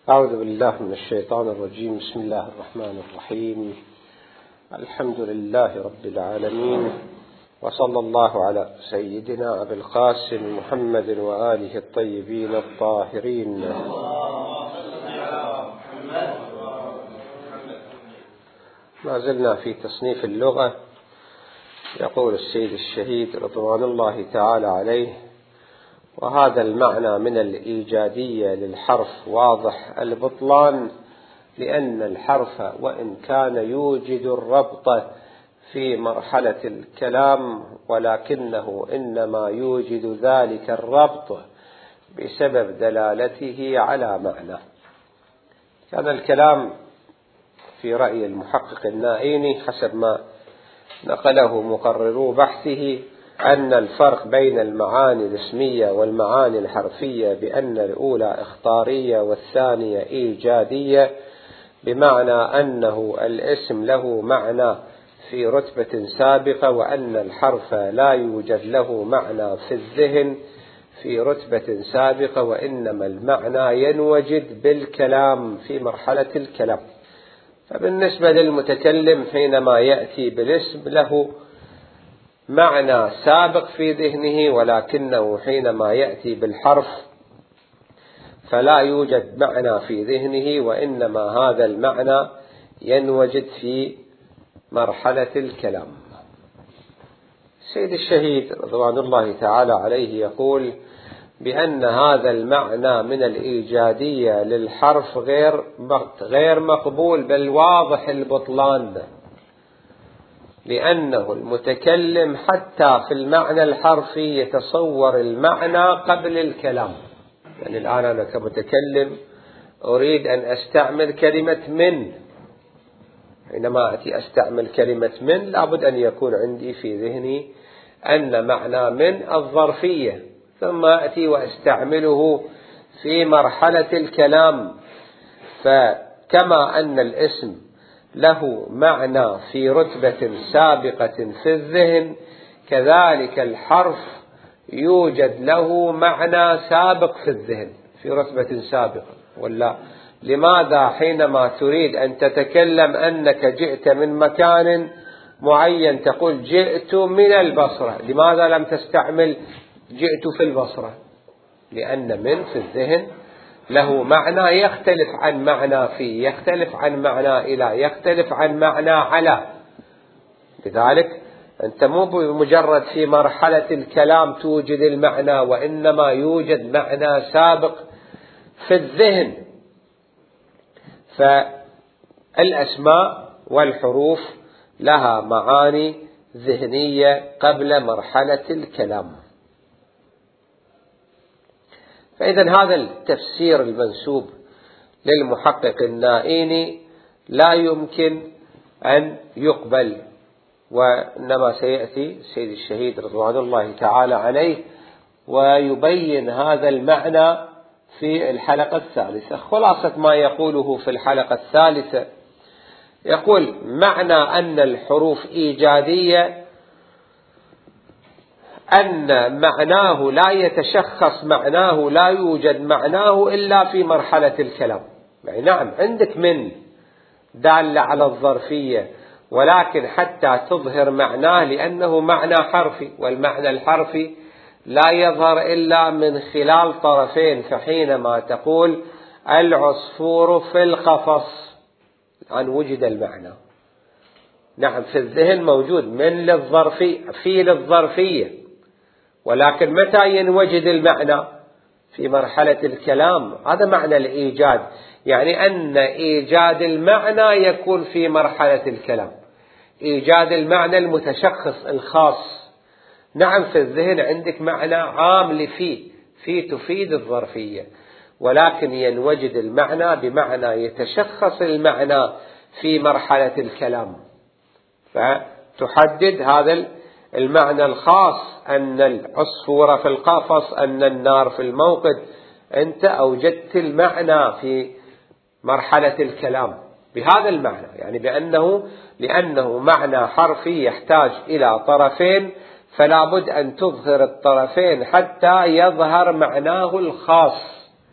أعوذ بالله من الشيطان الرجيم. بسم الله الرحمن الرحيم. الحمد لله رب العالمين، وصلى الله على سيدنا أبي القاسم محمد وآله الطيبين الطاهرين. ما زلنا في تصنيف اللغة. يقول السيد الشهيد رضوان الله تعالى عليه: وهذا المعنى من الإيجادية للحرف واضح البطلان، لأن الحرف وإن كان يوجد الربط في مرحلة الكلام، ولكنه إنما يوجد ذلك الربط بسبب دلالته على معنى. كان الكلام في رأي المحقق النائيني حسب ما نقله مقررو بحثه أن الفرق بين المعاني الاسمية والمعاني الحرفية بأن الأولى اختارية والثانية إيجادية، بمعنى أنه الاسم له معنى في رتبة سابقة، وأن الحرف لا يوجد له معنى في الذهن في رتبة سابقة، وإنما المعنى ينوجد بالكلام في مرحلة الكلام. فبالنسبة للمتكلم حينما يأتي بالاسم له معنى سابق في ذهنه، ولكنه حينما يأتي بالحرف فلا يوجد معنى في ذهنه، وإنما هذا المعنى ينوجد في مرحلة الكلام. سيد الشهيد رضوان الله تعالى عليه يقول بأن هذا المعنى من الإيجادية للحرف غير مقبول، بل واضح البطلان، لأنه المتكلم حتى في المعنى الحرفي يتصور المعنى قبل الكلام. يعني الآن أنا كمتكلم أريد أن أستعمل كلمة من، حينما أتي أستعمل كلمة من لابد أن يكون عندي في ذهني أن معنى من الظرفية، ثم أتي وأستعمله في مرحلة الكلام. فكما أن الاسم له معنى في رتبة سابقة في الذهن، كذلك الحرف يوجد له معنى سابق في الذهن في رتبة سابقة. ولا لماذا حينما تريد أن تتكلم أنك جئت من مكان معين تقول جئت من البصرة؟ لماذا لم تستعمل جئت في البصرة؟ لأن من في الذهن له معنى يختلف عن معنى في، يختلف عن معنى إلى، يختلف عن معنى على. لذلك أنت مو بمجرد في مرحلة الكلام توجد المعنى، وإنما يوجد معنى سابق في الذهن. فالأسماء والحروف لها معاني ذهنية قبل مرحلة الكلام. فإذا هذا التفسير المنسوب للمحقق النائيني لا يمكن أن يقبل، وإنما سيأتي السيد الشهيد رضوان الله تعالى عليه ويبين هذا المعنى في الحلقة الثالثة. خلاصة ما يقوله في الحلقة الثالثة يقول: معنى أن الحروف إيجادية أن معناه لا يتشخص، معناه لا يوجد معناه إلا في مرحلة الكلام. يعني نعم عندك من دالة على الظرفية، ولكن حتى تظهر معناه لأنه معنى حرفي، والمعنى الحرفي لا يظهر إلا من خلال طرفين. فحينما تقول العصفور في القفص الآن وجد المعنى، نعم في الذهن موجود من للظرفية، ولكن متى ينوجد المعنى؟ في مرحلة الكلام. هذا معنى الإيجاد، يعني أن إيجاد المعنى يكون في مرحلة الكلام، إيجاد المعنى المتشخص الخاص. نعم في الذهن عندك معنى عام في تفيد الظرفية، ولكن ينوجد المعنى بمعنى يتشخص المعنى في مرحلة الكلام. فتحدد هذا المعنى الخاص، أن العصفور في القفص، أن النار في الموقد. أنت أوجدت المعنى في مرحلة الكلام بهذا المعنى، يعني لأنه معنى حرفي يحتاج إلى طرفين، فلا بد أن تظهر الطرفين حتى يظهر معناه الخاص.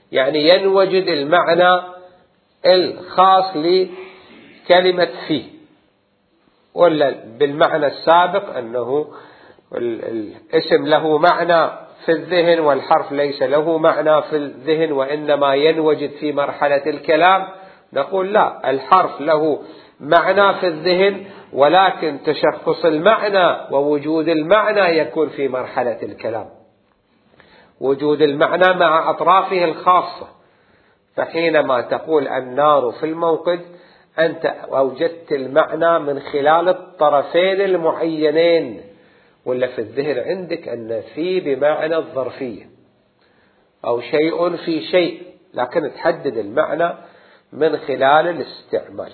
يعني ينوجد المعنى الخاص لكلمة فيه، ولا بالمعنى السابق أنه الاسم له معنى في الذهن والحرف ليس له معنى في الذهن وإنما ينوجد في مرحلة الكلام، نقول لا، الحرف له معنى في الذهن ولكن تشخص المعنى ووجود المعنى يكون في مرحلة الكلام، وجود المعنى مع أطرافه الخاصة. فحينما تقول النار في الموقد أنت أوجدت المعنى من خلال الطرفين المعينين، ولا في الذهن عندك أن في بمعنى الظرفية أو شيء في شيء، لكن تحدد المعنى من خلال الاستعمال.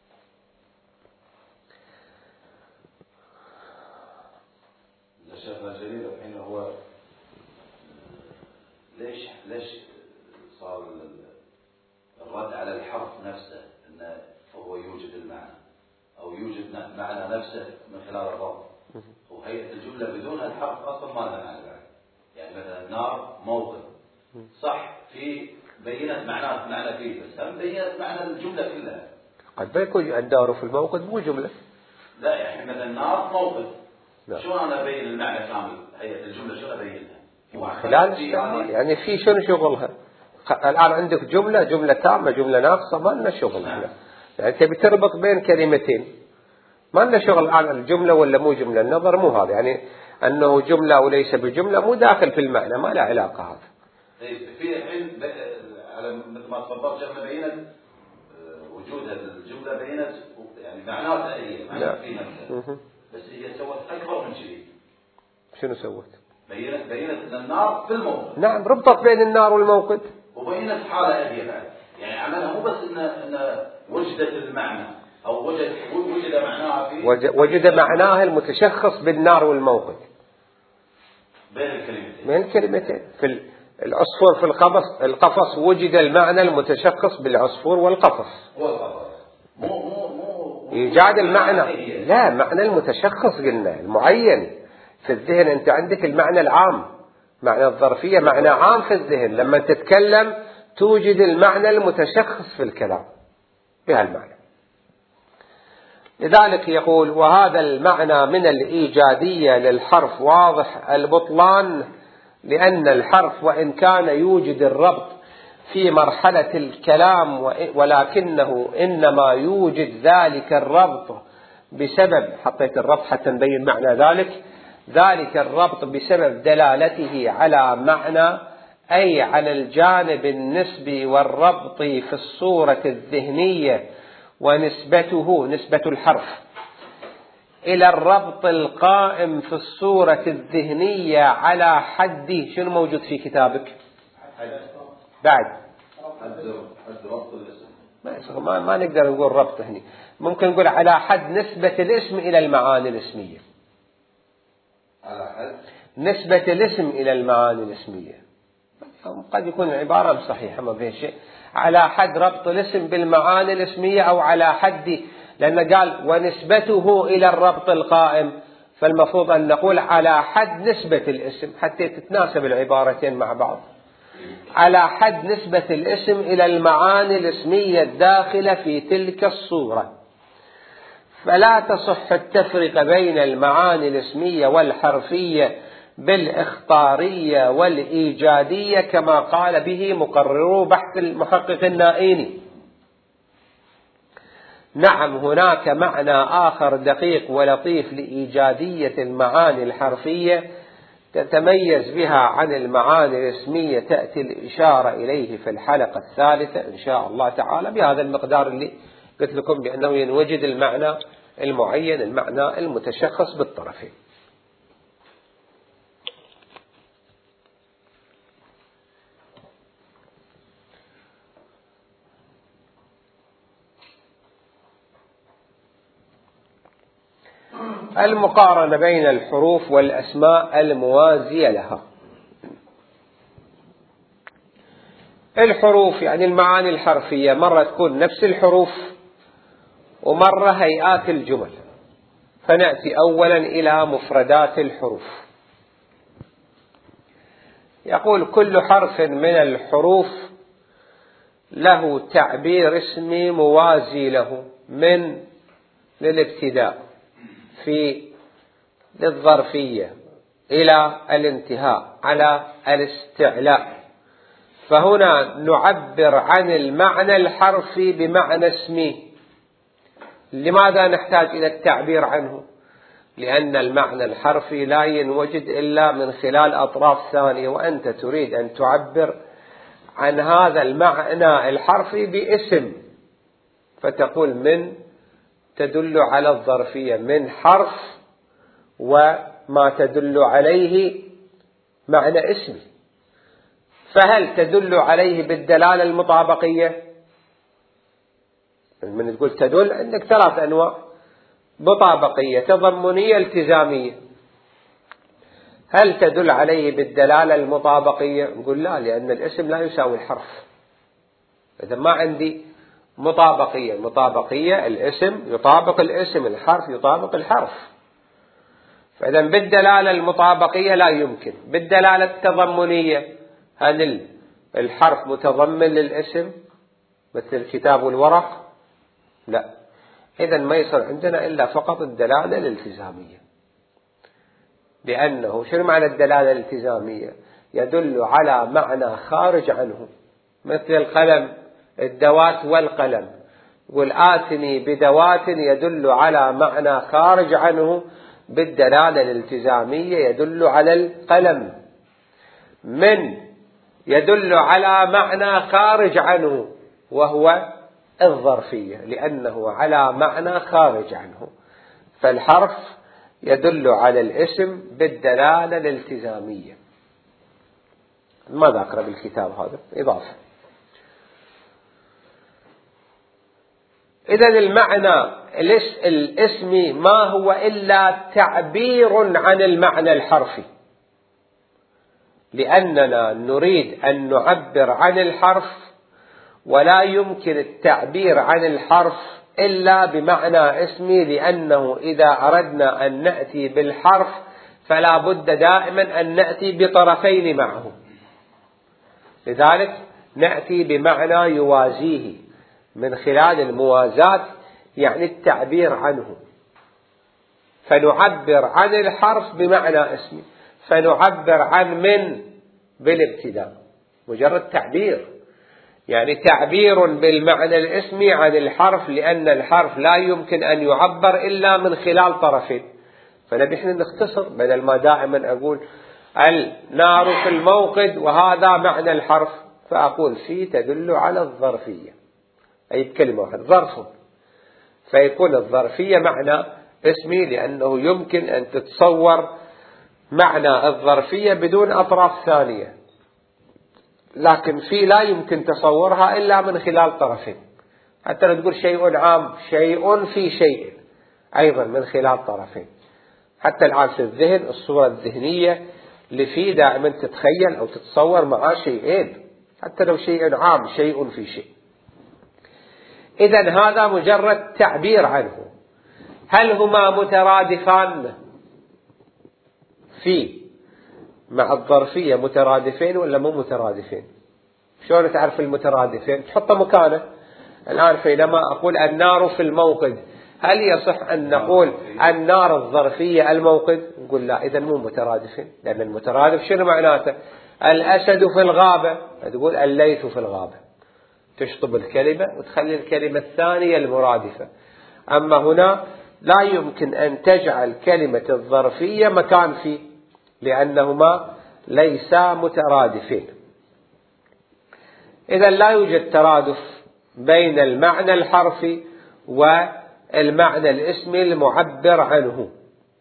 شيخنا الجليل الحين هو ليش صار الرد على الحرف نفسه انه هو يوجد المعنى او يوجد معنى نفسه من خلال الرد، وهيئة الجملة بدون الحرف اصلا ما لها معنى بعد. يعني مثلا النار موقد صح في بينت معنى فيه، بس هم بينت معنى الجملة كلها. قد يكون النار في الموقد مو جملة. لا يعني مثلا النار موقد، شو أنا أبين المعنى كامل هيئة الجملة، شو أبينها؟ خلال استعمال يعني في شنو شغلها؟ الآن عندك جملة تامة جملة ناقصة ما لنا شغل. يعني تبي تربط بين كلمتين ما لنا شغل الآن الجملة ولا مو جملة، النظر مو هذا، يعني أنه جملة وليس بجملة مو داخل في المعنى، ما له علاقة هذا. في الحين على مثل ما تفضلت شيخنا بينت وجود الجملة بينت يعني معناتها هي معناتها في نفسها، بس هي سوت أكبر من شيء. شنو سوت؟ بينت أن النار في الموقد. نعم، ربطت بين النار والموقد. وبينت حالة هي بعد، يعني عملها مو بس إن وجدت المعنى أو وجد معناها فيه. وجد معناها المتشخص بالنار والموقد. بين الكلمتين. في العصفور في القفص وجد المعنى المتشخص بالعصفور والقفص. مو إيجاد المعنى، لا، معنى المتشخص قلنا المعين في الذهن. أنت عندك المعنى العام، معنى الظرفية معنى عام في الذهن، لما تتكلم توجد المعنى المتشخص في الكلام بهالمعنى. لذلك يقول وهذا المعنى من الإيجادية للحرف واضح البطلان، لأن الحرف وإن كان يوجد الربط في مرحلة الكلام ولكنه إنما يوجد ذلك الربط بسبب، حطيت الربط حتى نبين معنى ذلك الربط بسبب دلالته على معنى، أي على الجانب النسبي والربط في الصورة الذهنية، ونسبته نسبة الحرف إلى الربط القائم في الصورة الذهنية على حد شنو موجود في كتابك بعد ما نقدر نقول ربط هني، ممكن نقول على حد نسبة الاسم إلى المعاني الاسمية، على حد نسبة الاسم إلى المعاني الاسمية. قد يكون العبارة مش صحيحة ما فيها شيء، على حد ربط الاسم بالمعاني الاسمية أو على حد، لأن قال ونسبته إلى الربط القائم، فالمفروض أن نقول على حد نسبة الاسم حتى تتناسب العبارتين مع بعض، على حد نسبة الاسم إلى المعاني الاسمية الداخلة في تلك الصورة. فلا تصح التفرقة بين المعاني الاسمية والحرفية بالإخطارية والإيجادية كما قال به مقررو بحث المحقق النائيني. نعم، هناك معنى آخر دقيق ولطيف لإيجادية المعاني الحرفية تتميز بها عن المعاني الاسمية، تأتي الإشارة إليه في الحلقة الثالثة إن شاء الله تعالى بهذا المقدار اللي قلت لكم بأنه ينوجد المعنى المعين، المعنى المتشخص بالطرفين. المقارنة بين الحروف والأسماء الموازية لها. الحروف يعني المعاني الحرفية مرة تكون نفس الحروف ومرة هيئات الجمل، فنأتي أولا إلى مفردات الحروف. يقول كل حرف من الحروف له تعبير اسمي موازي له من للابتداء في للظرفية إلى الانتهاء على الاستعلاء، فهنا نعبر عن المعنى الحرفي بمعنى اسمي. لماذا نحتاج إلى التعبير عنه؟ لأن المعنى الحرفي لا ينوجد إلا من خلال أطراف ثانية، وأنت تريد أن تعبر عن هذا المعنى الحرفي باسم، فتقول من تدل على الظرفية، من حرف وما تدل عليه معنى اسمي. فهل تدل عليه بالدلالة المطابقية؟ من تقول تدل عندك ثلاث أنواع: مطابقية، تضمنية، التزامية. هل تدل عليه بالدلالة المطابقية؟ نقول لا، لأن الاسم لا يساوي الحرف. إذا ما عندي مطابقية. المطابقية الاسم يطابق الاسم، الحرف يطابق الحرف. فإذا بالدلالة المطابقية لا يمكن. بالدلالة التضمنية، هل الحرف متضمن للاسم مثل الكتاب والورق؟ لا. إذا ما يصير عندنا إلا فقط الدلالة الالتزامية، لأنه شنو معنى الدلالة الالتزامية؟ يدل على معنى خارج عنه، مثل القلم، الدوات والقلم. يقول آتني بدوات، يدل على معنى خارج عنه بالدلالة الالتزامية، يدل على القلم. من يدل على معنى خارج عنه وهو الظرفية، لأنه على معنى خارج عنه. فالحرف يدل على الاسم بالدلالة الالتزامية. ماذا أقرأ بالكتاب هذا؟ إضافة. إذن المعنى الاسمي ما هو إلا تعبير عن المعنى الحرفي، لأننا نريد أن نعبر عن الحرف، ولا يمكن التعبير عن الحرف إلا بمعنى اسمي، لأنه إذا أردنا أن نأتي بالحرف فلا بد دائما أن نأتي بطرفين معه. لذلك نأتي بمعنى يوازيه من خلال الموازاة، يعني التعبير عنه. فنعبر عن الحرف بمعنى اسمي، فنعبر عن من بالابتداء، مجرد تعبير، يعني تعبير بالمعنى الاسمي عن الحرف، لأن الحرف لا يمكن أن يعبر إلا من خلال طرفين. فنحن نختصر، بدل ما دائما أقول النار في الموقد وهذا معنى الحرف، فأقول في تدل على الظرفية، أي بكلمة واحدة ظرف، فيكون الظرفية معنى اسمي، لأنه يمكن أن تتصور معنى الظرفية بدون أطراف ثانية، لكن في لا يمكن تصورها إلا من خلال طرفين. حتى لو تقول شيء عام، شيء في شيء، أيضا من خلال طرفين. حتى الآن في الذهن الصورة الذهنية اللي فيه دائما تتخيل أو تتصور معاه شيئين، حتى لو شيء عام، شيء في شيء. إذن هذا مجرد تعبير عنه. هل هما مترادفان في مع الظرفية مترادفين ولا مو مترادفين؟ شلون تعرف المترادفين؟ تحطه مكانه. الآن حينما أقول النار في الموقد، هل يصح أن نقول النار الظرفية الموقد؟ نقول لا، إذن مو مترادفين، لأن المترادف شنو معناته؟ الأسد في الغابة، تقول الليث في الغابة، تشطب الكلمة وتخلي الكلمة الثانية المرادفة. أما هنا لا يمكن أن تجعل كلمة الظرفية مكان فيه، لأنهما ليسا مترادفين. إذا لا يوجد ترادف بين المعنى الحرفي والمعنى الاسمي المعبر عنه.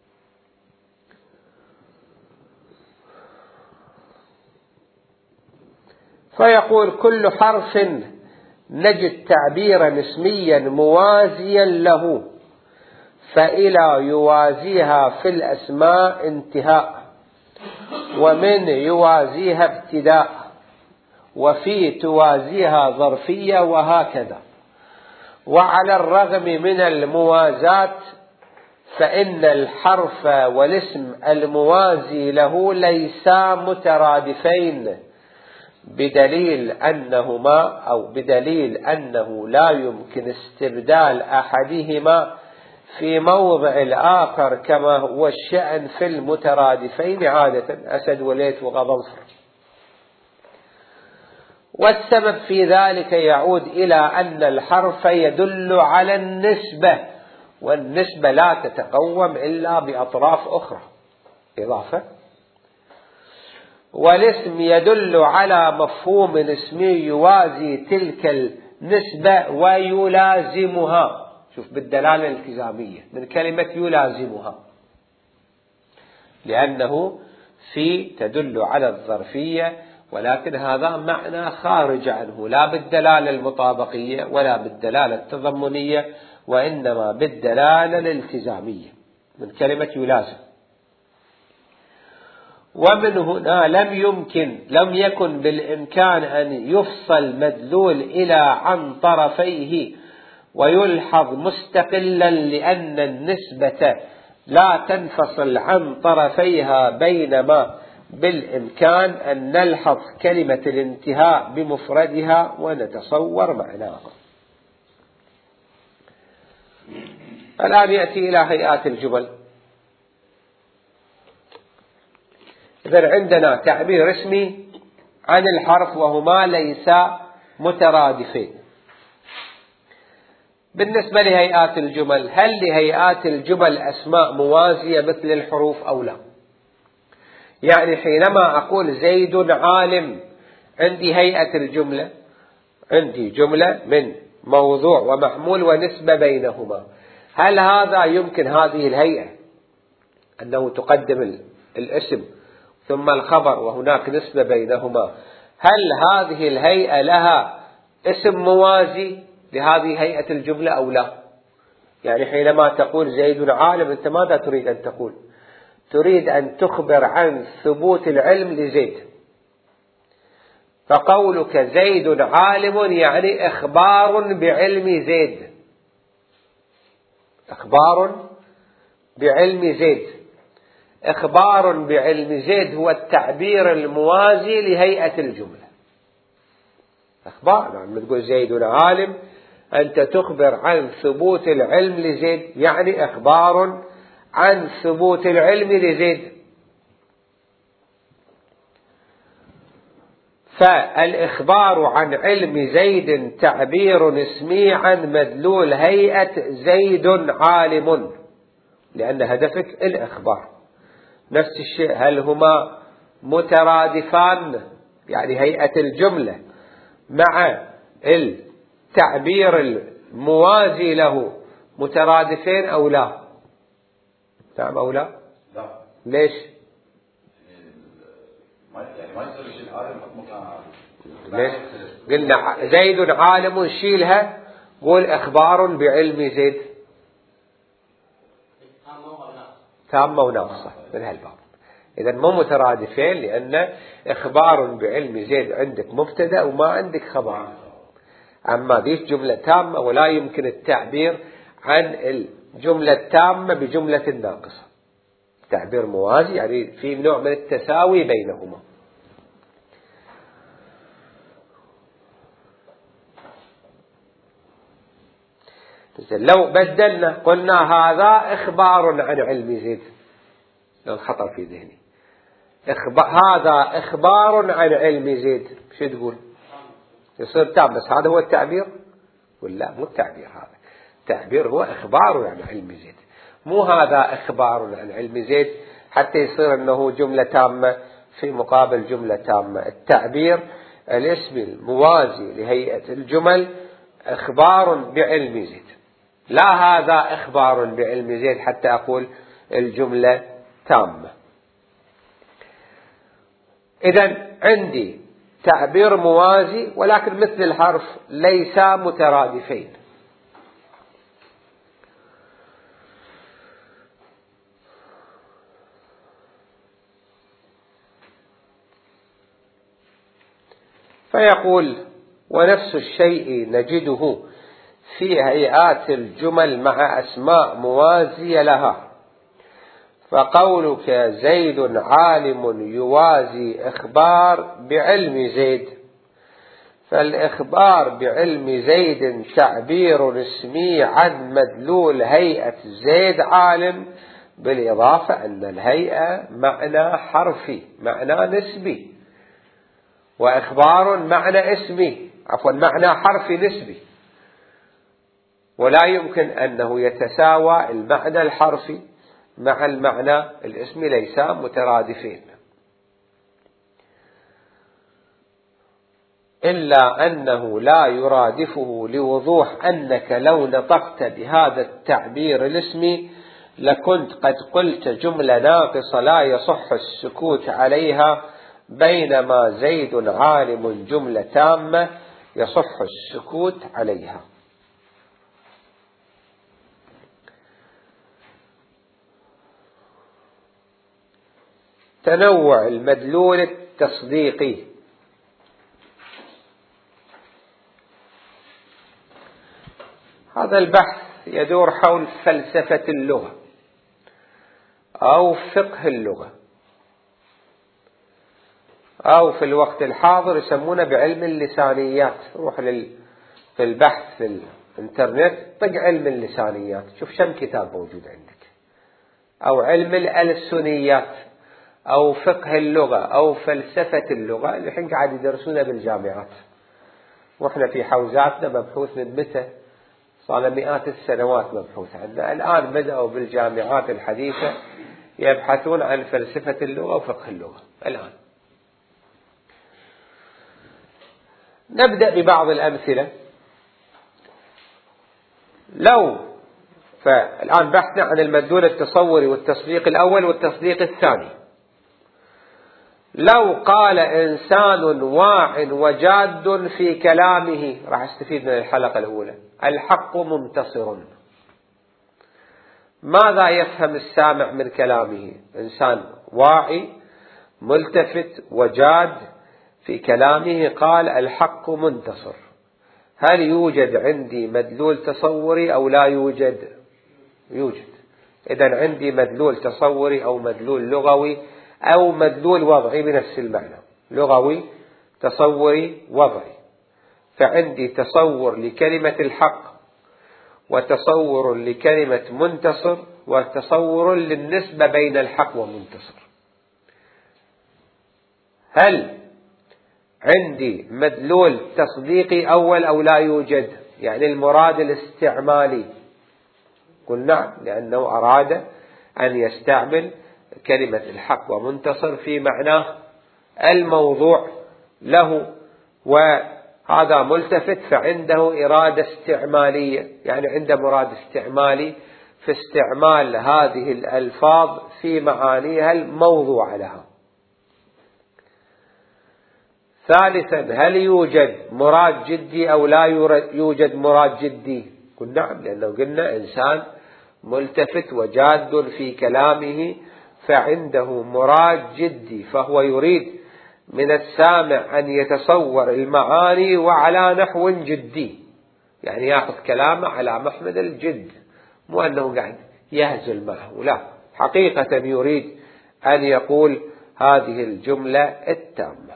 فيقول كل حرف نجد تعبيرا اسميا موازيا له، فإلى يوازيها في الأسماء انتهاء، ومن يوازيها ابتداء، وفي توازيها ظرفية، وهكذا. وعلى الرغم من الموازاة فإن الحرف والاسم الموازي له ليسا مترادفين، بدليل أنه لا يمكن استبدال أحدهما في موضع الآخر كما هو الشأن في المترادفين عادة، أسد وليث وغضنفر. والسبب في ذلك يعود إلى أن الحرف يدل على النسبة، والنسبة لا تتقوم إلا بأطراف أخرى إضافة، والاسم يدل على مفهوم اسمي يوازي تلك النسبة ويلازمها. شوف بالدلالة الالتزامية من كلمة يلازمها، لأنه تدل على الظرفية، ولكن هذا معنى خارج عنه، لا بالدلالة المطابقية ولا بالدلالة التضمنية، وإنما بالدلالة الالتزامية من كلمة يلازم. ومن هنا لم يكن بالإمكان أن يفصل مدلول إلى عن طرفيه ويلحظ مستقلا، لأن النسبة لا تنفصل عن طرفيها، بينما بالإمكان أن نلحظ كلمة الانتهاء بمفردها ونتصور معناها. الآن يأتي إلى هيئات الجمل. إذن عندنا تعبير اسمي عن الحرف وهما ليسا مترادفين. بالنسبة لهيئات الجمل، هل لهيئات الجمل أسماء موازية مثل الحروف أو لا؟ يعني حينما أقول زيد عالم، عندي هيئة الجملة، عندي جملة من موضوع ومحمول ونسبة بينهما. هل هذا يمكن هذه الهيئة أنه تقدم الاسم ثم الخبر وهناك نسبة بينهما؟ هل هذه الهيئة لها اسم موازي لهذه هيئة الجملة أو لا؟ يعني حينما تقول زيد عالم، أنت ماذا تريد أن تقول؟ تريد أن تخبر عن ثبوت العلم لزيد، فقولك زيد عالم يعني إخبار بعلم زيد، إخبار بعلم زيد. إخبار بعلم زيد هو التعبير الموازي لهيئة الجملة. إخبار، يعني تقول زيد عالم، أنت تخبر عن ثبوت العلم لزيد، يعني إخبار عن ثبوت العلم لزيد. فالإخبار عن علم زيد تعبير اسمي عن مدلول هيئة زيد عالم، لأن هدفك الإخبار. نفس الشيء، هل هما مترادفان؟ يعني هيئة الجملة مع التعبير الموازي له مترادفين أو لا؟ نعم أو لا؟ لا. ليش؟ يعني ما يصير شيء عالم مكان عالم. ليش؟ قلنا زيد عالم، شيلها، قول إخبار بعلم زيد تامة وناقصة من هالباب. إذا مو مترادفين، لأن إخبار بعلم زيد عندك مبتدأ وما عندك خبر. أما ذي جملة تامة، ولا يمكن التعبير عن الجملة التامة بجملة ناقصة. تعبير موازي يعني في نوع من التساوي بينهما. لو بدلنا قلنا هذا إخبار عن علم زيد، الخطأ في ذهني، هذا إخبار عن علم زيد، شو تقول؟ يصير تام، بس هذا هو التعبير؟ ولا مو التعبير، هذا التعبير هو إخبار عن علم زيد، مو هذا إخبار عن علم زيد حتى يصير أنه جملة تامة في مقابل جملة تامة. التعبير الاسم الموازي لهيئة الجمل إخبار بعلم زيد، لا هذا إخبار بعلم زيد حتى أقول الجملة تامة. إذن عندي تعبير موازي، ولكن مثل الحرف ليس مترادفين. فيقول ونفس الشيء نجده في هيئات الجمل مع أسماء موازية لها، فقولك زيد عالم يوازي إخبار بعلم زيد، فالإخبار بعلم زيد تعبير اسمي عن مدلول هيئة زيد عالم، بالإضافة أن الهيئة معنى حرفي معنى نسبي، وإخبار معنى اسمي معنى حرفي نسبي، ولا يمكن أنه يتساوى المعنى الحرفي مع المعنى الاسمي، ليسا مترادفين، إلا أنه لا يرادفه لوضوح أنك لو نطقت بهذا التعبير الاسمي لكنت قد قلت جملة ناقصة لا يصح السكوت عليها، بينما زيد عالم جملة تامة يصح السكوت عليها. تنوع المدلول التصديقي. هذا البحث يدور حول فلسفة اللغة أو فقه اللغة، أو في الوقت الحاضر يسمونه بعلم اللسانيات. روح في البحث في الانترنت طق علم اللسانيات، شوف كم كتاب موجود عندك، أو علم الألسنيات أو فقه اللغة أو فلسفة اللغة، اللي الحين قاعد يدرسونها بالجامعات، وإحنا في حوزاتنا مبحوث من متى؟ صار مئات السنوات مبحوث عندنا. الآن بدأوا بالجامعات الحديثة يبحثون عن فلسفة اللغة وفقه اللغة. الآن نبدأ ببعض الأمثلة. فالآن بحثنا عن المدلول التصوري والتصديق الأول والتصديق الثاني. لو قال إنسان واع وجاد في كلامه، راح استفيد من الحلقة الأولى، الحق منتصر، ماذا يفهم السامع من كلامه؟ إنسان واعي ملتفت وجاد في كلامه قال الحق منتصر، هل يوجد عندي مدلول تصوري أو لا يوجد؟ يوجد. إذن عندي مدلول تصوري أو مدلول لغوي أو مدلول وضعي بنفس المعنى، لغوي تصوري وضعي. فعندي تصور لكلمة الحق وتصور لكلمة منتصر وتصور للنسبة بين الحق ومنتصر. هل عندي مدلول تصديقي أول أو لا يوجد؟ يعني المراد الاستعمالي. قل نعم، لأنه أراد أن يستعمل كلمة الحق ومنتصر في معناه الموضوع له، وهذا ملتفت فعنده إرادة استعمالية، يعني عنده مراد استعمالي في استعمال هذه الألفاظ في معانيها الموضوع لها. ثالثا، هل يوجد مراد جدي أو لا يوجد مراد جدي؟ قل نعم، لأنه قلنا إنسان ملتفت وجاد في كلامه فعنده مراد جدي، فهو يريد من السامع أن يتصور المعاني وعلى نحو جدي، يعني يأخذ كلامه على محمد الجد، مو أنه قاعد يهزل معه، لا، حقيقة يريد أن يقول هذه الجملة التامة.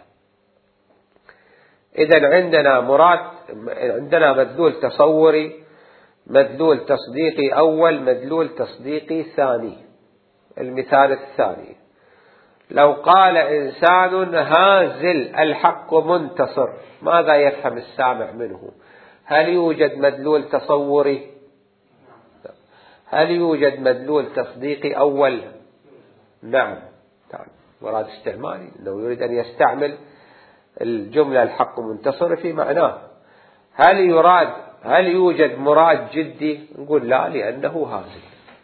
إذن عندنا مدلول تصوري، مدلول تصديقي أول، مدلول تصديقي ثاني. المثال الثاني، لو قال إنسان هازل الحق منتصر، ماذا يفهم السامع منه؟ هل يوجد مدلول تصوري؟ هل يوجد مدلول تصديقي أول؟ نعم، مراد استعمالي، أنه يريد أن يستعمل الجملة الحق منتصر في معناه. هل يوجد مراد جدي؟ نقول لا، لأنه هازل.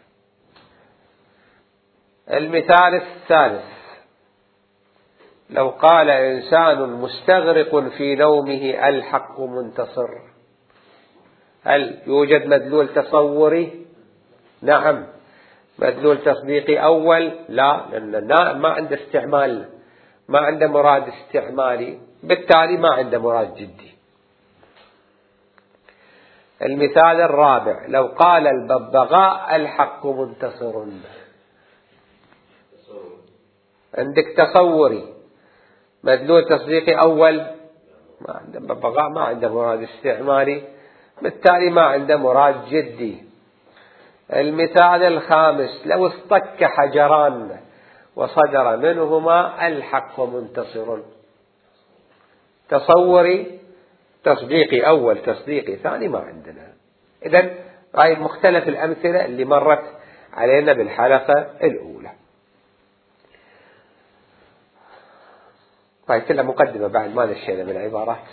المثال الثالث، لو قال إنسان مستغرق في نومه الحق منتصر، هل يوجد مدلول تصوري؟ نعم. مدلول تصديقي أول؟ لا، لأن ما عنده استعمال، ما عنده مراد استعمالي، بالتالي ما عنده مراد جدي. المثال الرابع، لو قال الببغاء الحق منتصر، عندك تصوري مدلول تصديقي أول، ما عنده ببغاء، ما عنده مراد استعمالي، بالتالي ما عنده مراد جدي. المثال الخامس: لو اصطك حجران وصدر منهما الحق منتصر. تصوري تصديقي أول، تصديقي ثاني ما عندنا. إذن هاي مختلف الأمثلة اللي مرت علينا بالحلقة الأولى. هاي كلها مقدمة بعد ما نشينا من العبارات.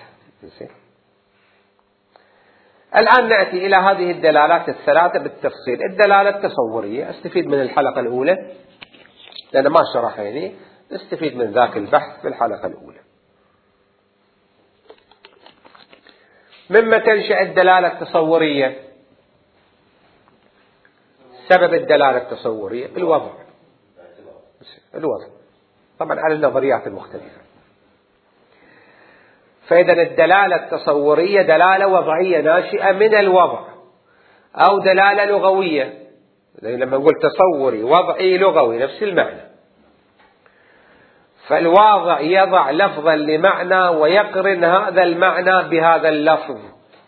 الآن نأتي إلى هذه الدلالات الثلاثة بالتفصيل. الدلالة التصورية استفيد من الحلقة الأولى لأن ما شرحيني، نستفيد من ذاك البحث في الحلقة الأولى. مما تنشأ الدلالة التصورية؟ سبب الدلالة التصورية الوضع. الوضع طبعا على النظريات المختلفة. فإذا الدلالة التصورية دلالة وضعية ناشئة من الوضع، أو دلالة لغوية. لما نقول تصوري وضعي لغوي نفس المعنى. فالواضع يضع لفظا لمعنى ويقرن هذا المعنى بهذا اللفظ،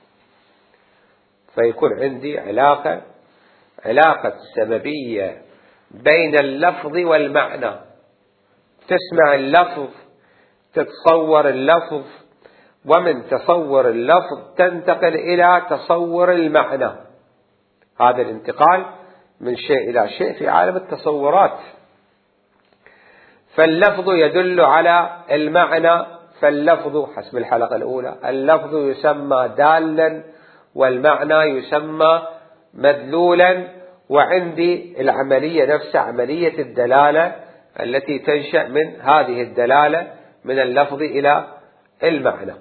فيكون عندي علاقة سببية بين اللفظ والمعنى. تسمع اللفظ تتصور اللفظ، ومن تصور اللفظ تنتقل إلى تصور المعنى. هذا الانتقال من شيء إلى شيء في عالم التصورات. فاللفظ يدل على المعنى، فاللفظ حسب الحلقة الأولى اللفظ يسمى دالا والمعنى يسمى مدلولا. وعندي العملية نفسها عملية الدلالة التي تنشأ من هذه الدلالة من اللفظ إلى المعنى.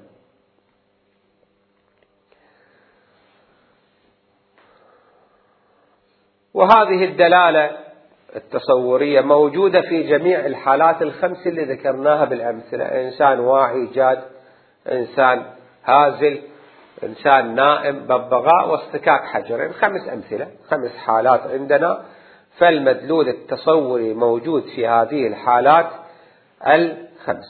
وهذه الدلالة التصورية موجودة في جميع الحالات الخمس اللي ذكرناها بالأمثلة: إنسان واعي جاد، إنسان هازل، إنسان نائم، ببغاء، واصطكاك حجرين. 5 أمثلة، 5 حالات عندنا. فالمدلول التصوري موجود في هذه الحالات ال5.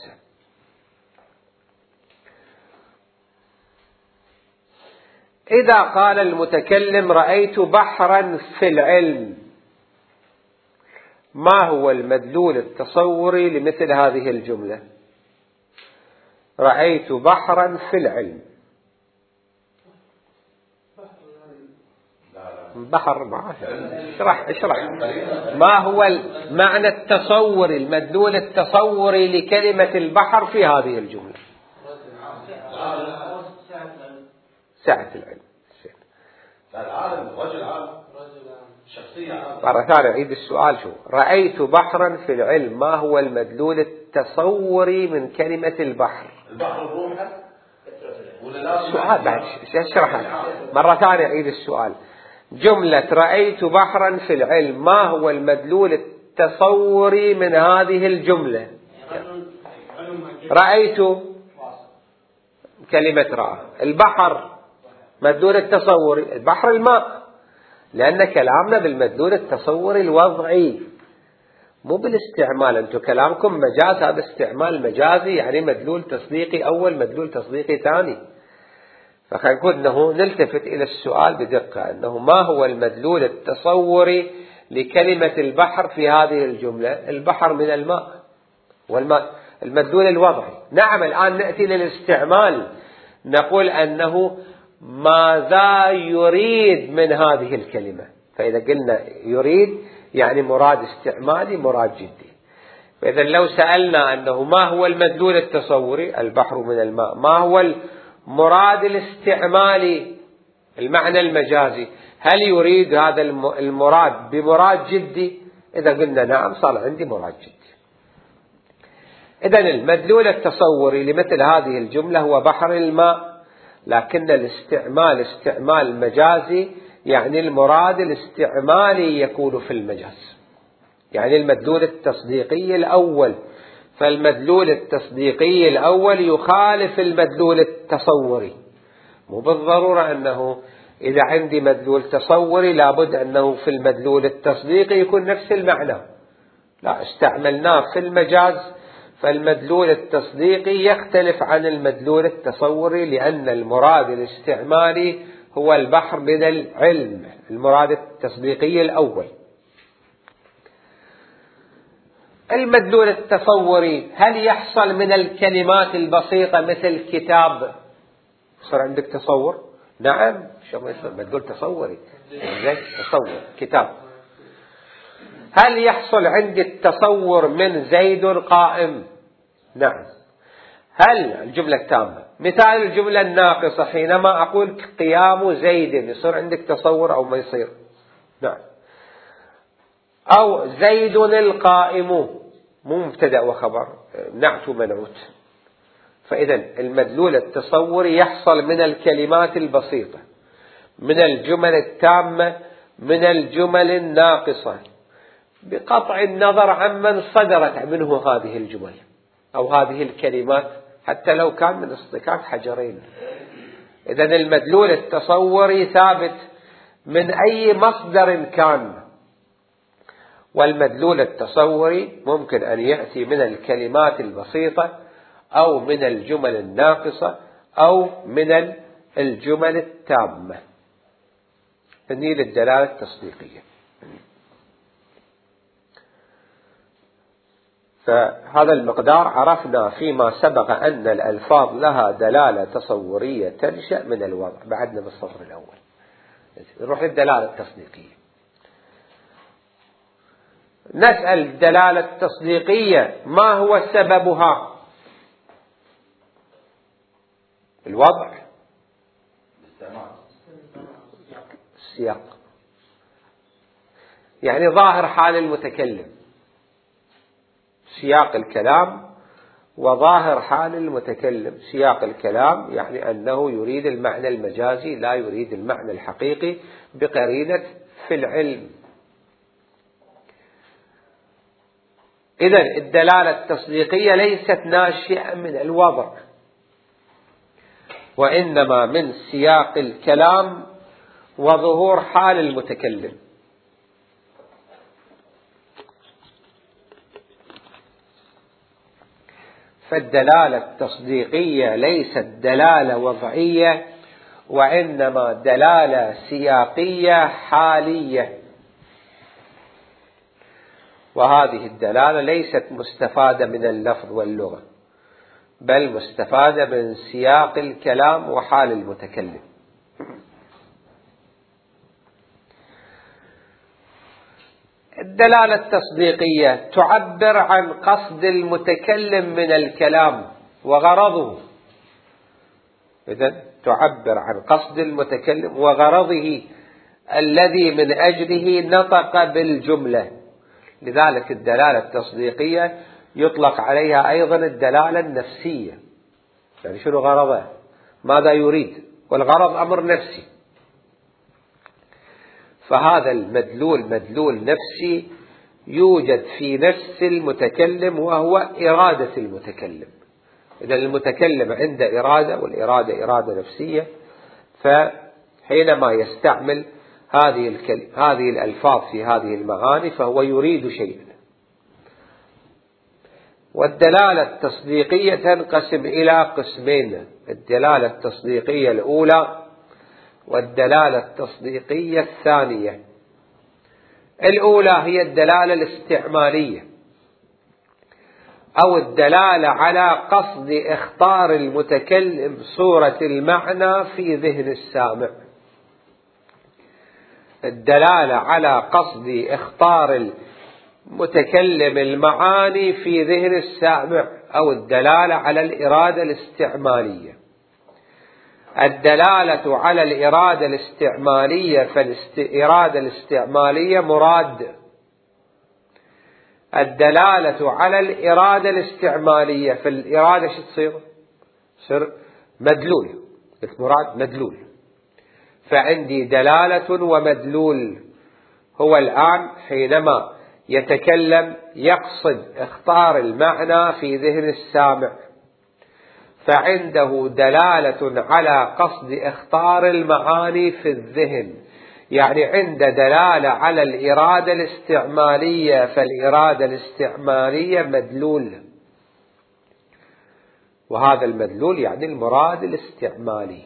إذا قال المتكلم: رأيت بحرا في العلم، ما هو المدلول التصوري لمثل هذه الجملة؟ رأيت بحرا في العلم. بحر ما اشرح ما هو المعنى التصوري، المدلول التصوري لكلمة البحر في هذه الجملة؟ سعة العلم. العالم رجل عالم، شخصية عالم. مرة ثانية أعيد السؤال. شو رأيت بحرا في العلم، ما هو المدلول التصوري من كلمة البحر؟ البحر روحه السؤال بعد اشرح مرة ثانية أعيد السؤال. جملة رأيت بحرا في العلم، ما هو المدلول التصوري من هذه الجملة؟ رأيت كلمة رأى. البحر مدلول التصوري البحر الماء، لأن كلامنا بالمدلول التصوري الوضعي مو بالاستعمال. أنتم كلامكم مجاز، هذا استعمال مجازي، يعني مدلول تصديقي أول مدلول تصديقي ثاني. فخلينا نقول أنه نلتفت إلى السؤال بدقة، أنه ما هو المدلول التصوري لكلمة البحر في هذه الجملة؟ البحر من الماء، والماء المدلول الوضعي. نعم، الآن نأتي للاستعمال، نقول أنه ماذا يريد من هذه الكلمة. فإذا قلنا يريد يعني مراد استعمالي، مراد جدي. فإذا لو سألنا أنه ما هو المدلول التصوري؟ البحر من الماء. ما هو المراد الاستعمالي، المعنى المجازي؟ هل يريد هذا المراد بمراد جدي؟ إذا قلنا نعم صار عندي مراد جدي. إذا المدلول التصوري لمثل هذه الجملة هو بحر الماء، لكن الاستعمال استعمال مجازي، يعني المراد الاستعمالي يكون في المجاز، يعني المدلول التصديقي الأول. فالمدلول التصديقي الأول يخالف المدلول التصوري. مو بالضرورة أنه إذا عندي مدلول تصوري لابد أنه في المدلول التصديقي يكون نفس المعنى. لا، استعملناه في المجاز، فالمدلول التصديقي يختلف عن المدلول التصوري، لأن المراد الاستعمالي هو البحر من العلم، المراد التصديقي الأول. المدلول التصوري هل يحصل من الكلمات البسيطة مثل كتاب؟ صار عندك تصور؟ نعم، شو ما يصير مدلول تصوري، تصور كتاب. هل يحصل عندي التصور من زيد قائم؟ نعم. هل الجملة التامة، مثال الجملة الناقصة حينما أقول قيام زيد، يصير عندك تصور أو ما يصير؟ نعم. أو زيد القائم، مو مبتدأ وخبر، نعت ومنعوت. فإذا المدلول التصوري يحصل من الكلمات البسيطة، من الجمل التامة، من الجمل الناقصة، بقطع النظر عمن صدرت منه هذه الجمل أو هذه الكلمات، حتى لو كان من اصطكاك حجرين. إذا المدلول التصوري ثابت من أي مصدر كان، والمدلول التصوري ممكن أن يأتي من الكلمات البسيطة أو من الجمل الناقصة أو من الجمل التامة. هذه للدلالة التصديقية. فهذا المقدار عرفنا فيما سبق أن الألفاظ لها دلالة تصورية تنشأ من الوضع، بعدنا بالصفر الأول. نروح للدلالة التصديقية. نسأل الدلالة التصديقية ما هو سببها؟ الوضع، السياق، يعني ظاهر حال المتكلم، سياق الكلام وظاهر حال المتكلم. سياق الكلام يعني أنه يريد المعنى المجازي، لا يريد المعنى الحقيقي بقرينة في العلم. إذن الدلالة التصديقية ليست ناشئة من الوضع، وإنما من سياق الكلام وظهور حال المتكلم. فالدلالة التصديقية ليست دلالة وضعية، وإنما دلالة سياقية حالية. وهذه الدلالة ليست مستفادة من اللفظ واللغة، بل مستفادة من سياق الكلام وحال المتكلم. الدلالة التصديقية تعبر عن قصد المتكلم من الكلام وغرضه. إذن تعبر عن قصد المتكلم وغرضه الذي من أجله نطق بالجملة. لذلك الدلالة التصديقية يطلق عليها أيضا الدلالة النفسية. يعني شنو غرضه؟ ماذا يريد؟ والغرض أمر نفسي. فهذا المدلول مدلول نفسي يوجد في نفس المتكلم، وهو إرادة المتكلم. إذا المتكلم عنده إرادة، والإرادة إرادة نفسية، فحينما يستعمل هذه الألفاظ في هذه المعاني فهو يريد شيئا. والدلالة التصديقية تنقسم إلى قسمين: الدلالة التصديقية الأولى والدلالة التصديقية الثانية. الأولى هي الدلالة الاستعمالية، أو الدلالة على قصد إخطار المتكلم صورة المعنى في ذهن السامع. الدلالة على قصد إخطار المتكلم المعاني في ذهن السامع، أو الدلالة على الإرادة الاستعمالية. الدلالة على الإرادة الاستعمالية، فالإرادة الاستعمالية مراد. الدلالة على الإرادة الاستعمالية، فالإرادة شو تصير مدلول، مراد مدلول. فعندي دلالة ومدلول. هو الآن حينما يتكلم يقصد اخطار المعنى في ذهن السامع، فعنده دلالة على قصد اخطار المعاني في الذهن، يعني عنده دلالة على الإرادة الاستعمالية، فالإرادة الاستعمالية مدلول، وهذا المدلول يعني المراد الاستعمالي.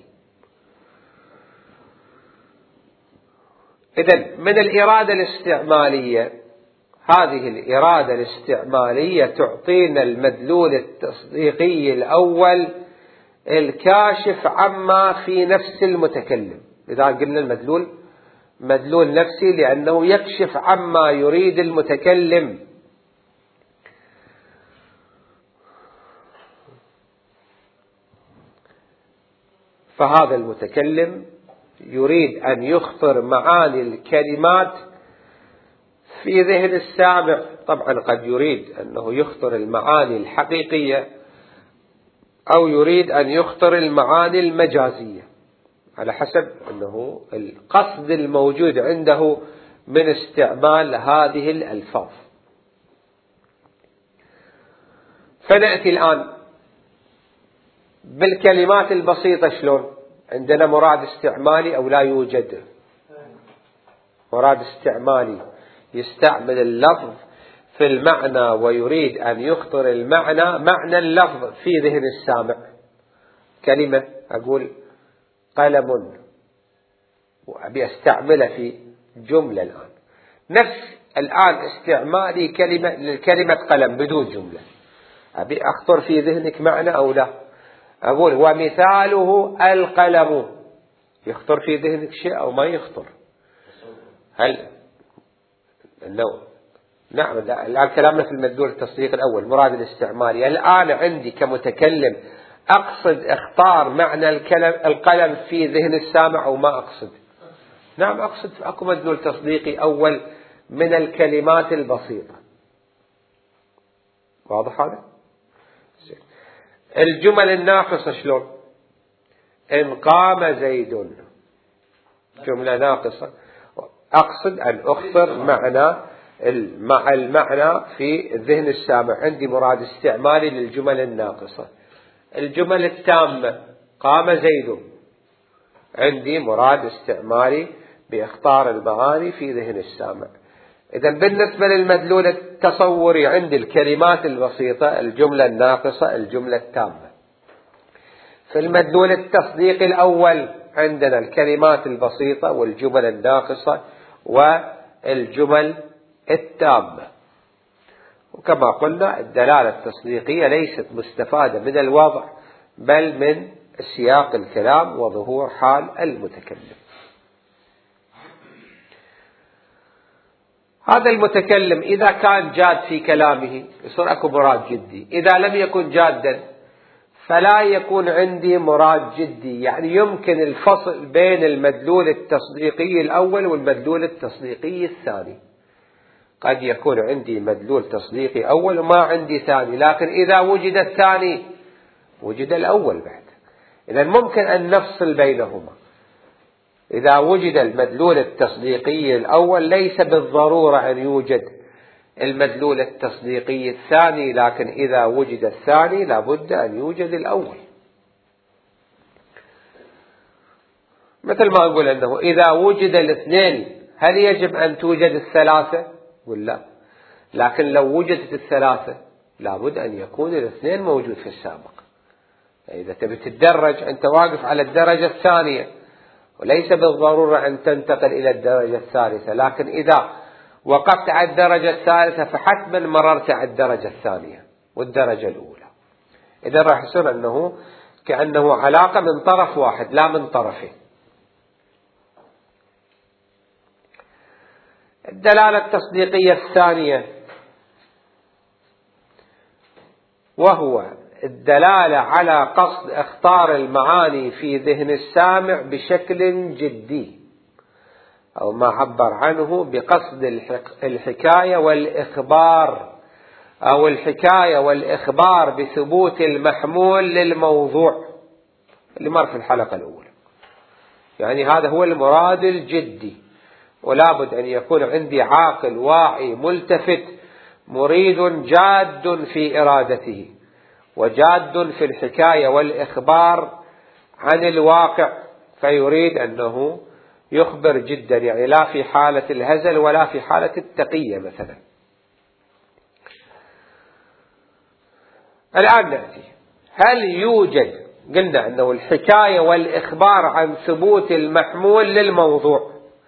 إذن من الإرادة الاستعمالية، هذه الإرادة الاستعمالية تعطينا المدلول التصديقي الأول الكاشف عما في نفس المتكلم. إذا قلنا المدلول مدلول نفسي لأنه يكشف عما يريد المتكلم. فهذا المتكلم يريد أن يخطر معاني الكلمات في ذهن السامع. طبعا قد يريد أنه يخطر المعاني الحقيقية أو يريد أن يخطر المعاني المجازية، على حسب أنه القصد الموجود عنده من استعمال هذه الألفاظ. فنأتي الآن بالكلمات البسيطة. شلون عندنا مراد استعمالي أو لا يوجد مراد استعمالي؟ يستعمل اللفظ في المعنى ويريد أن يخطر المعنى معنى اللفظ في ذهن السامع. كلمة أقول قلم وأبي أستعمله في جملة الآن، نفس الآن استعمالي كلمة للكلمة قلم بدون جملة، أبي أخطر في ذهنك معنى أو لا؟ أقول ومثاله القلم، يخطر في ذهنك شيء أو ما يخطر؟ هل نعم. الآن كلامنا في المدلول التصديق الأول مراد الاستعمالي. الآن عندي كمتكلم أقصد اختار معنى القلم في ذهن السامع أو ما أقصد؟ نعم أقصد. أكو مدلول تصديقي أول من الكلمات البسيطة. واضح هذا؟ الجمل الناقصة شلون؟ إن قام زيد، جملة ناقصة، أقصد أن أخطر مع المعنى في ذهن السامع. عندي مراد استعمالي للجمل الناقصة. الجمل التامة قام زيد، عندي مراد استعمالي بإخطار المعاني في ذهن السامع. إذن بالنسبة للمدلول التصوري عندي الكلمات البسيطة، الجملة الناقصة، الجملة التامة. في المدلول التصديقي الأول عندنا الكلمات البسيطة والجمل الناقصة والجمل التامة. وكما قلنا الدلالة التصديقية ليست مستفادة من الوضع بل من سياق الكلام وظهور حال المتكلم. هذا المتكلم إذا كان جاد في كلامه يصير أكو مراد جدي، إذا لم يكن جادا فلا يكون عندي مراد جدي. يعني يمكن الفصل بين المدلول التصديقي الأول والمدلول التصديقي الثاني. قد يكون عندي مدلول تصديقي أول وما عندي ثاني، لكن إذا وجد الثاني وجد الأول بعد. إذن ممكن أن نفصل بينهما. إذا وجد المدلول التصديقي الأول ليس بالضرورة أن يوجد المدلول التصديقي الثاني، لكن إذا وجد الثاني لابد أن يوجد الأول. مثل ما أقول أنه إذا وجد الاثنين هل يجب أن توجد الثلاثة؟ ولا لكن لو وجدت الثلاثة لابد أن يكون الاثنين موجود في السابق. إذا تبي تتدرج أنت واقف على الدرجة الثانية وليس بالضرورة أن تنتقل إلى الدرجة الثالثة، لكن إذا وقفت على الدرجة الثالثة فحتما مررت على الدرجة الثانية والدرجة الأولى. إذا راح يصير أنه كأنه علاقة من طرف واحد لا من طرفين. الدلالة التصديقية الثانية وهو الدلالة على قصد اختار المعاني في ذهن السامع بشكل جدي، أو ما عبر عنه بقصد الحكاية والإخبار، أو الحكاية والإخبار بثبوت المحمول للموضوع اللي مر في الحلقة الأولى. يعني هذا هو المراد الجدي، ولا بد أن يكون عندي عاقل واعي ملتفت مريد جاد في إرادته وجاد في الحكاية والإخبار عن الواقع، فيريد أنه يخبر جدا، يعني لا في حالة الهزل ولا في حالة التقية مثلا. الآن نأتي، هل يوجد، قلنا أنه الحكاية والإخبار عن ثبوت المحمول للموضوع،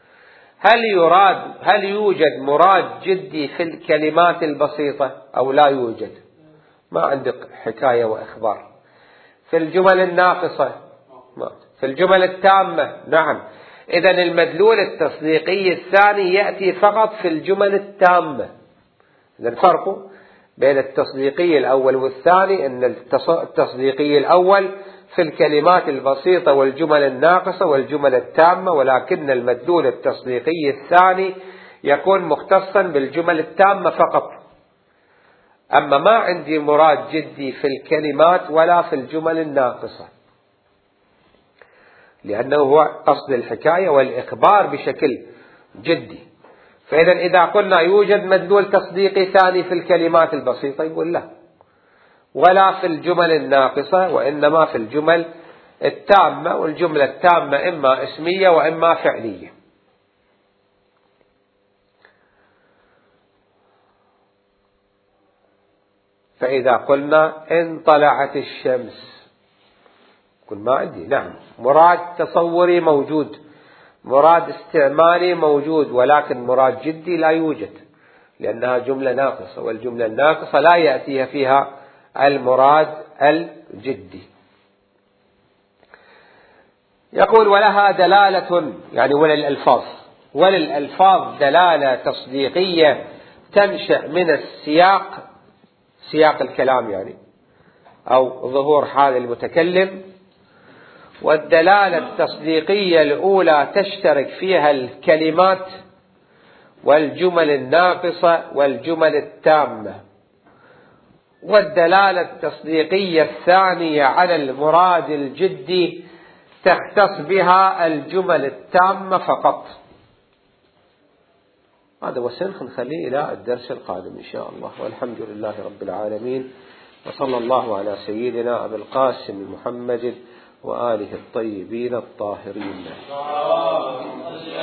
هل يوجد مراد جدي في الكلمات البسيطة أو لا يوجد؟ ما عندك حكاية وإخبار. في الجمل الناقصة، في الجمل التامة نعم. إذن المدلول التصديقي الثاني يأتي فقط في الجمل التامة. إذن الفرق بين التصديقي الأول والثاني أن التصديقي الأول في الكلمات البسيطة والجمل الناقصة والجمل التامة، ولكن المدلول التصديقي الثاني يكون مختصا بالجمل التامة فقط. أما ما عندي مراد جدي في الكلمات ولا في الجمل الناقصة، لأنه هو قصد الحكاية والإخبار بشكل جدي. فإذا إذا قلنا يوجد مدلول تصديقي ثاني في الكلمات البسيطة، يقول لا، ولا في الجمل الناقصة، وإنما في الجمل التامة، والجملة التامة إما اسمية وإما فعلية. فإذا قلنا إن طلعت الشمس، قل ما عندي، نعم، مراد تصوري موجود، مراد استعمالي موجود، ولكن مراد جدي لا يوجد، لأنها جملة ناقصة، والجملة الناقصة لا يأتيها فيها المراد الجدي. يقول ولها دلالة، يعني وللألفاظ دلالة تصديقية تنشأ من السياق، سياق الكلام يعني، أو ظهور حال المتكلم. والدلالة التصديقية الأولى تشترك فيها الكلمات والجمل الناقصة والجمل التامة، والدلالة التصديقية الثانية على المراد الجدي تختص بها الجمل التامة فقط. هذا وسنخ نخليه إلى الدرس القادم إن شاء الله، والحمد لله رب العالمين، وصلى الله على سيدنا أبي القاسم محمد وآله الطيبين الطاهرين.